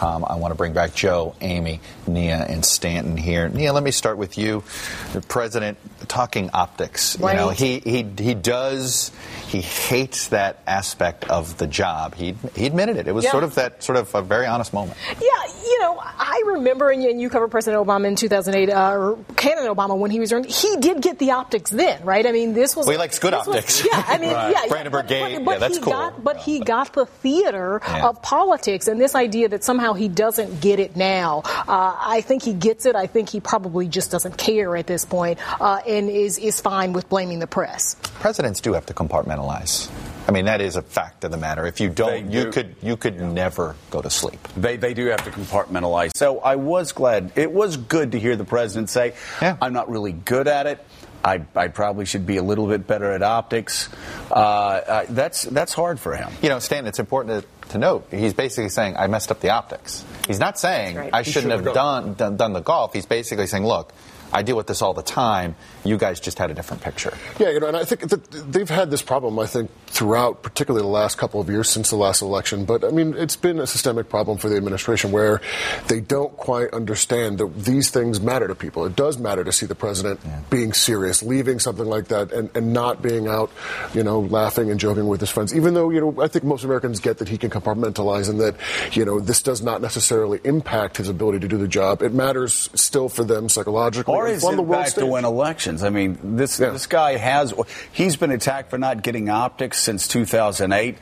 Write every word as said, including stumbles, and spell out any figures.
com. I want to bring back Joe, Amy, Nia, and Stanton here. Nia, let me start with you. The president talking optics. Right. You know, he he he does. He hates that aspect of the job. He he admitted it. It was yeah. sort of that sort of a very honest moment. Yeah, you know, I remember, and you covered President Obama in two thousand eight, uh, or Candidate Obama when he was running. He did get the optics then, right? I mean, this was. Well, he likes good optics. Was, yeah, I mean, right. yeah. Brandenburg Gate. But, but, but yeah, that's he cool. Got, but he got the theater yeah. of politics, and this idea that somehow he doesn't get it now. Uh, I think he gets it. I think he probably just doesn't care at this point, uh, and is is fine with blaming the press. Presidents do have to compartmentalize. I mean, that is a fact of the matter. If you don't, do. you could you could yeah. never go to sleep. They they do have to compartmentalize. So I was glad. It was good to hear the president say, yeah. I'm not really good at it. I, I probably should be a little bit better at optics. Uh, uh, that's that's hard for him. You know, Stan, it's important to, to note, he's basically saying, I messed up the optics. He's not saying, right. I shouldn't have done, done done the golf. He's basically saying, look, I deal with this all the time. You guys just had a different picture. Yeah, you know, and I think that they've had this problem, I think, throughout, particularly the last couple of years since the last election. But, I mean, it's been a systemic problem for the administration where they don't quite understand that these things matter to people. It does matter to see the president yeah. being serious, leaving something like that, and, and not being out, you know, laughing and joking with his friends. Even though, you know, I think most Americans get that he can compartmentalize and that, you know, this does not necessarily impact his ability to do the job. It matters still for them psychologically. Or his impact to win elections. I mean, this yeah. this guy has, he's been attacked for not getting optics since two thousand eight.